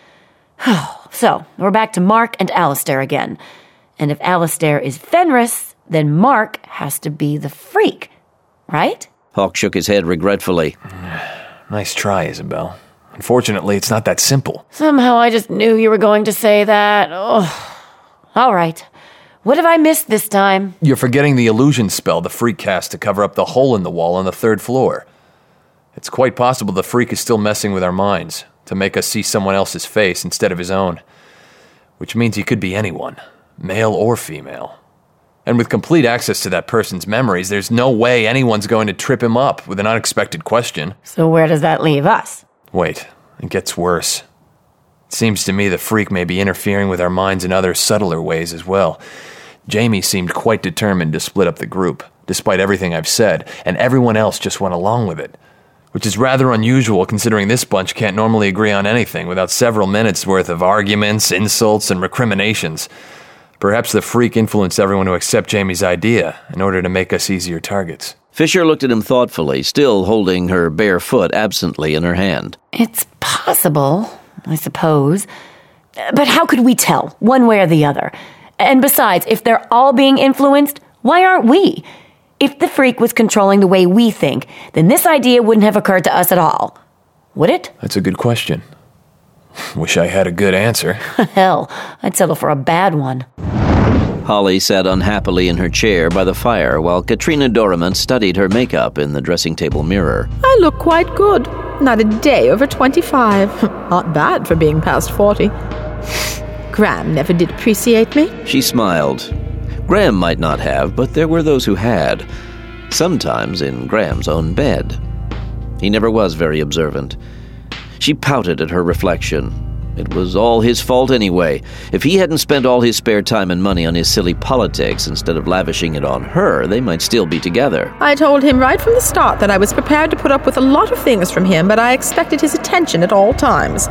So, we're back to Mark and Alistair again. And if Alistair is Fenris, then Mark has to be the freak, right? Hawk shook his head regretfully. Nice try, Isabel. Unfortunately, it's not that simple. Somehow I just knew you were going to say that. Oh. All right. What have I missed this time? You're forgetting the illusion spell the freak cast to cover up the hole in the wall on the third floor. It's quite possible the freak is still messing with our minds, to make us see someone else's face instead of his own. Which means he could be anyone, male or female. And with complete access to that person's memories, there's no way anyone's going to trip him up with an unexpected question. So where does that leave us? Wait, it gets worse. It seems to me the freak may be interfering with our minds in other subtler ways as well. Jamie seemed quite determined to split up the group, despite everything I've said, and everyone else just went along with it. Which is rather unusual considering this bunch can't normally agree on anything without several minutes worth of arguments, insults, and recriminations. Perhaps the freak influenced everyone to accept Jamie's idea in order to make us easier targets. Fisher looked at him thoughtfully, still holding her bare foot absently in her hand. It's possible, I suppose. But how could we tell, one way or the other? And besides, if they're all being influenced, why aren't we? If the freak was controlling the way we think, then this idea wouldn't have occurred to us at all. Would it? That's a good question. Wish I had a good answer. Hell, I'd settle for a bad one. Holly sat unhappily in her chair by the fire while Katrina Dorimant studied her makeup in the dressing table mirror. I look quite good. Not a day over twenty-five. Not bad for being past forty. Graham never did appreciate me. She smiled. Graham might not have, but there were those who had. Sometimes in Graham's own bed. He never was very observant. She pouted at her reflection. It was all his fault anyway. If he hadn't spent all his spare time and money on his silly politics instead of lavishing it on her, they might still be together. I told him right from the start that I was prepared to put up with a lot of things from him, but I expected his attention at all times.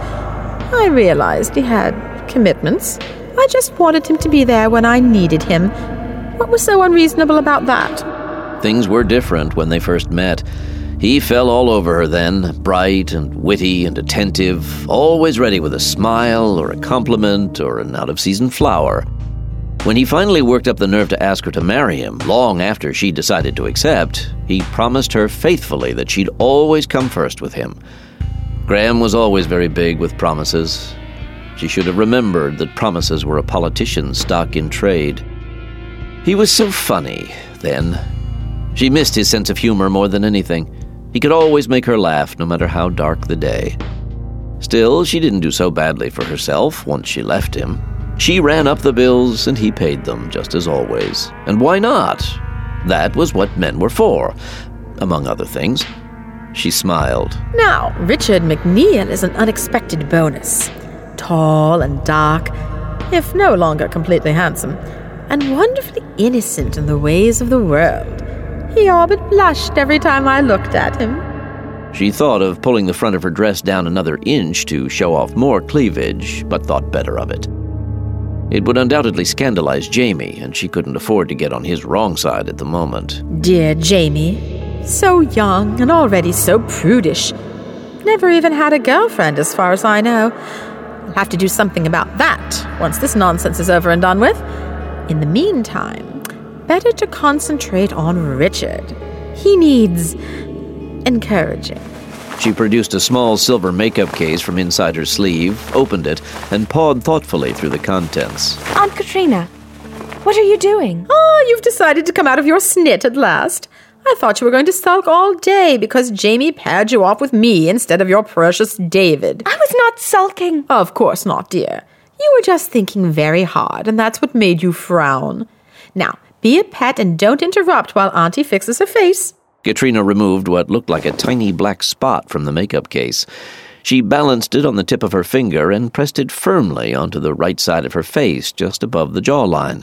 I realized he had commitments. I just wanted him to be there when I needed him. What was so unreasonable about that? Things were different when they first met. He fell all over her then, bright and witty and attentive, always ready with a smile or a compliment or an out-of-season flower. When he finally worked up the nerve to ask her to marry him, long after she decided to accept, he promised her faithfully that she'd always come first with him. Graham was always very big with promises. She should have remembered that promises were a politician's stock in trade. He was so funny, then. She missed his sense of humor more than anything. He could always make her laugh, no matter how dark the day. Still, she didn't do so badly for herself once she left him. She ran up the bills, and he paid them, just as always. And why not? That was what men were for, among other things. She smiled. Now, Richard McNeil is an unexpected bonus. Tall and dark, if no longer completely handsome, and wonderfully innocent in the ways of the world. He all but blushed every time I looked at him. She thought of pulling the front of her dress down another inch to show off more cleavage, but thought better of it. It would undoubtedly scandalize Jamie, and she couldn't afford to get on his wrong side at the moment. Dear Jamie, so young and already so prudish. Never even had a girlfriend, as far as I know. I'll have to do something about that once this nonsense is over and done with. In the meantime, better to concentrate on Richard. He needs encouraging. She produced a small silver makeup case from inside her sleeve, opened it, and pawed thoughtfully through the contents. Aunt Katrina, what are you doing? Oh, you've decided to come out of your snit at last. I thought you were going to sulk all day because Jamie paired you off with me instead of your precious David. I was not sulking. Of course not, dear. You were just thinking very hard, and that's what made you frown. Now, be a pet and don't interrupt while Auntie fixes her face. Katrina removed what looked like a tiny black spot from the makeup case. She balanced it on the tip of her finger and pressed it firmly onto the right side of her face, just above the jawline.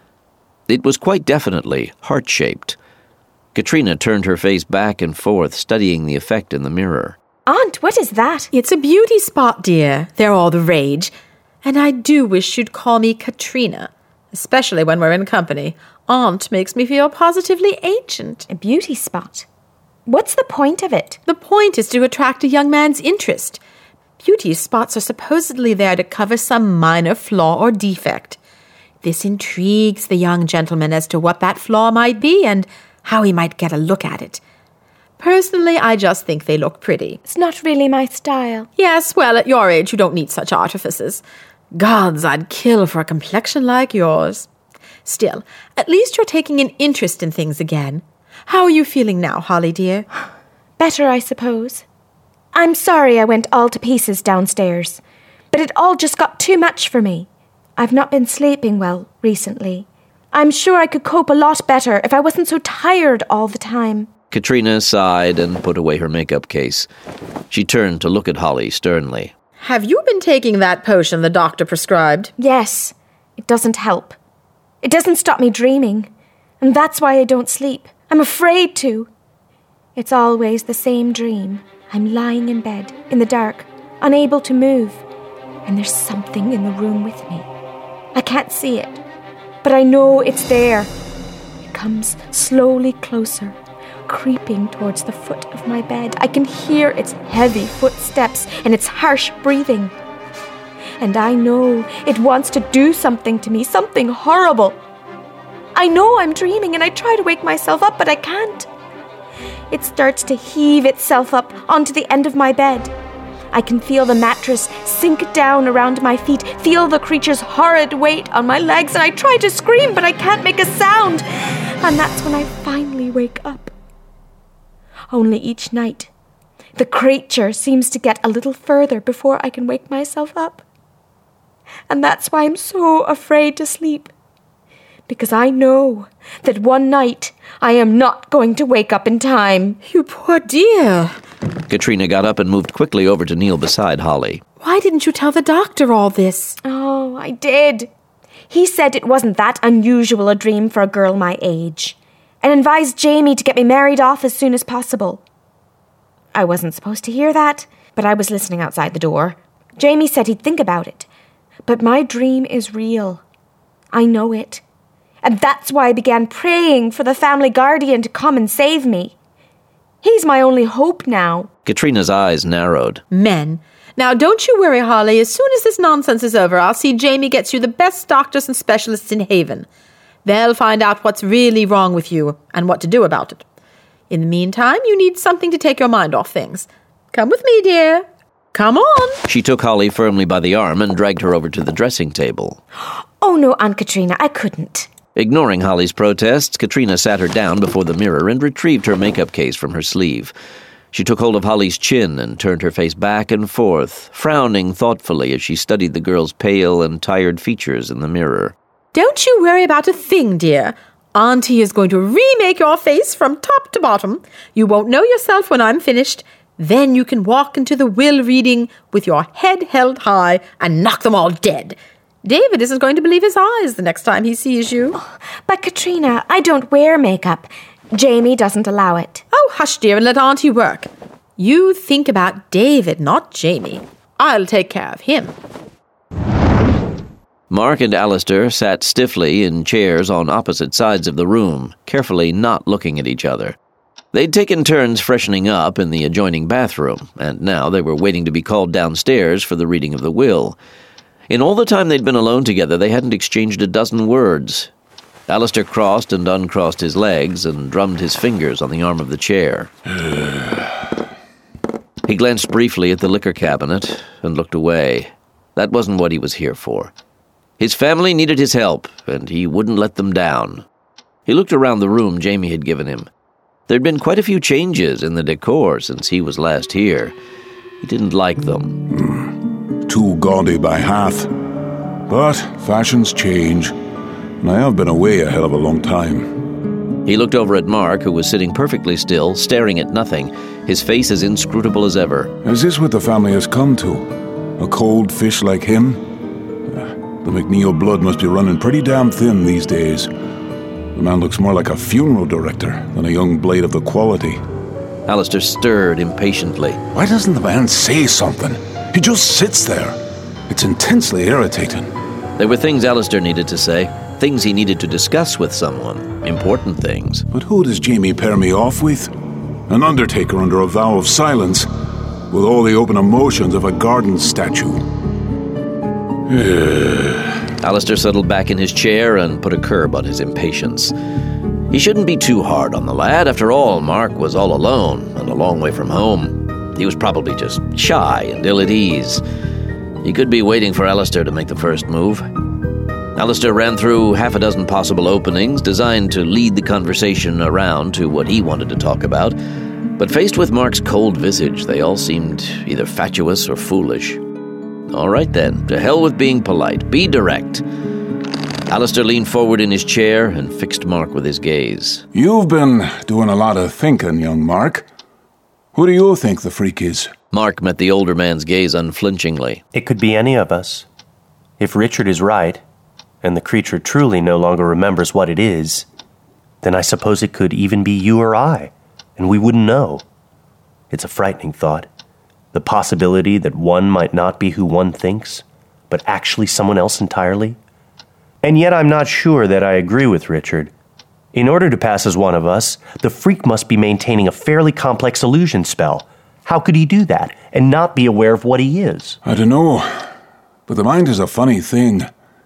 It was quite definitely heart-shaped. Katrina turned her face back and forth, studying the effect in the mirror. Aunt, what is that? It's a beauty spot, dear. They're all the rage. And I do wish you'd call me Katrina, especially when we're in company. Aunt makes me feel positively ancient. A beauty spot? What's the point of it? The point is to attract a young man's interest. Beauty spots are supposedly there to cover some minor flaw or defect. This intrigues the young gentleman as to what that flaw might be and how he might get a look at it. Personally, I just think they look pretty. It's not really my style. Yes, well, at your age, you don't need such artifices. Gods, I'd kill for a complexion like yours. Still, at least you're taking an interest in things again. How are you feeling now, Holly dear? Better, I suppose. I'm sorry I went all to pieces downstairs, but it all just got too much for me. I've not been sleeping well recently. I'm sure I could cope a lot better if I wasn't so tired all the time. Katrina sighed and put away her makeup case. She turned to look at Holly sternly. Have you been taking that potion the doctor prescribed? Yes. It doesn't help. It doesn't stop me dreaming. And that's why I don't sleep. I'm afraid to. It's always the same dream. I'm lying in bed, in the dark, unable to move. And there's something in the room with me. I can't see it, but I know it's there. It comes slowly closer, creeping towards the foot of my bed. I can hear its heavy footsteps and its harsh breathing. And I know it wants to do something to me, something horrible. I know I'm dreaming and I try to wake myself up, but I can't. It starts to heave itself up onto the end of my bed. I can feel the mattress sink down around my feet, feel the creature's horrid weight on my legs, and I try to scream, but I can't make a sound. And that's when I finally wake up. Only each night, the creature seems to get a little further before I can wake myself up. And that's why I'm so afraid to sleep. Because I know that one night I am not going to wake up in time. You poor dear. Katrina got up and moved quickly over to kneel beside Holly. Why didn't you tell the doctor all this? Oh, I did. He said it wasn't that unusual a dream for a girl my age, and advised Jamie to get me married off as soon as possible. I wasn't supposed to hear that, but I was listening outside the door. Jamie said he'd think about it. But my dream is real. I know it. And that's why I began praying for the family guardian to come and save me. He's my only hope now. Katrina's eyes narrowed. Men. Now, don't you worry, Holly. As soon as this nonsense is over, I'll see Jamie gets you the best doctors and specialists in Haven. They'll find out what's really wrong with you and what to do about it. In the meantime, you need something to take your mind off things. Come with me, dear. Come on. She took Holly firmly by the arm and dragged her over to the dressing table. Oh, no, Aunt Katrina, I couldn't. Ignoring Holly's protests, Katrina sat her down before the mirror and retrieved her makeup case from her sleeve. She took hold of Holly's chin and turned her face back and forth, frowning thoughtfully as she studied the girl's pale and tired features in the mirror. Don't you worry about a thing, dear. Auntie is going to remake your face from top to bottom. You won't know yourself when I'm finished. Then you can walk into the will reading with your head held high and knock them all dead. David isn't going to believe his eyes the next time he sees you. Oh, but Katrina, I don't wear makeup. Jamie doesn't allow it. Oh, hush, dear, and let Auntie work. You think about David, not Jamie. I'll take care of him. Mark and Alistair sat stiffly in chairs on opposite sides of the room, carefully not looking at each other. They'd taken turns freshening up in the adjoining bathroom, and now they were waiting to be called downstairs for the reading of the will. In all the time they'd been alone together, they hadn't exchanged a dozen words. Alistair crossed and uncrossed his legs and drummed his fingers on the arm of the chair. He glanced briefly at the liquor cabinet and looked away. That wasn't what he was here for. His family needed his help, and he wouldn't let them down. He looked around the room Jamie had given him. There'd been quite a few changes in the decor since he was last here. He didn't like them. Mm, too gaudy by half. But fashions change, and I have been away a hell of a long time. He looked over at Mark, who was sitting perfectly still, staring at nothing, his face as inscrutable as ever. Is this what the family has come to? A cold fish like him? The McNeil blood must be running pretty damn thin these days. The man looks more like a funeral director than a young blade of the quality. Alistair stirred impatiently. Why doesn't the man say something? He just sits there. It's intensely irritating. There were things Alistair needed to say, things he needed to discuss with someone, important things. But who does Jamie pair me off with? An undertaker under a vow of silence, with all the open emotions of a garden statue. Alistair settled back in his chair and put a curb on his impatience. He shouldn't be too hard on the lad. After all, Mark was all alone and a long way from home. He was probably just shy and ill at ease. He could be waiting for Alistair to make the first move. Alistair ran through half a dozen possible openings designed to lead the conversation around to what he wanted to talk about. But faced with Mark's cold visage, they all seemed either fatuous or foolish. All right then, to hell with being polite. Be direct. Alistair leaned forward in his chair and fixed Mark with his gaze. You've been doing a lot of thinking, young Mark. Who do you think the freak is? Mark met the older man's gaze unflinchingly. It could be any of us. If Richard is right, and the creature truly no longer remembers what it is, then I suppose it could even be you or I, and we wouldn't know. It's a frightening thought. The possibility that one might not be who one thinks, but actually someone else entirely. And yet I'm not sure that I agree with Richard. In order to pass as one of us, the freak must be maintaining a fairly complex illusion spell. How could he do that and not be aware of what he is? I don't know, but the mind is a funny thing.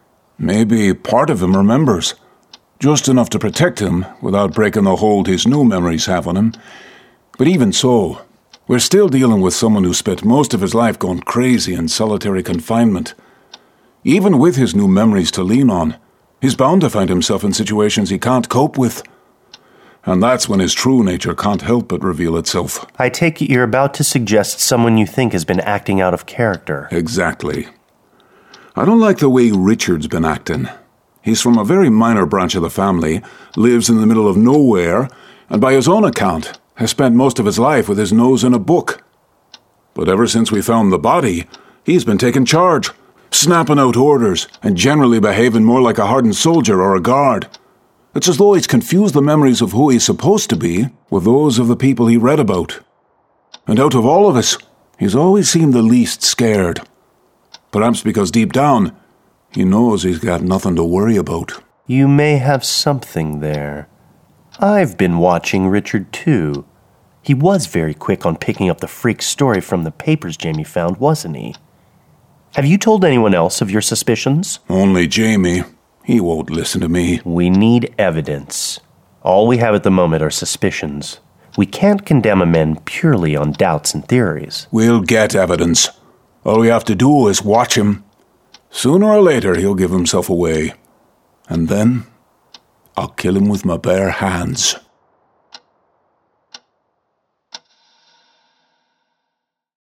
Maybe part of him remembers, just enough to protect him without breaking the hold his new memories have on him. But even so, we're still dealing with someone who spent most of his life going crazy in solitary confinement. Even with his new memories to lean on, he's bound to find himself in situations he can't cope with. And that's when his true nature can't help but reveal itself. I take it you're about to suggest someone you think has been acting out of character. Exactly. I don't like the way Richard's been acting. He's from a very minor branch of the family, lives in the middle of nowhere, and by his own account, has spent most of his life with his nose in a book. But ever since we found the body, he's been taking charge, snapping out orders, and generally behaving more like a hardened soldier or a guard. It's as though he's confused the memories of who he's supposed to be with those of the people he read about. And out of all of us, he's always seemed the least scared. Perhaps because deep down, he knows he's got nothing to worry about. You may have something there. I've been watching Richard, too. He was very quick on picking up the freak story from the papers Jamie found, wasn't he? Have you told anyone else of your suspicions? Only Jamie. He won't listen to me. We need evidence. All we have at the moment are suspicions. We can't condemn a man purely on doubts and theories. We'll get evidence. All we have to do is watch him. Sooner or later, he'll give himself away. And then, I'll kill him with my bare hands.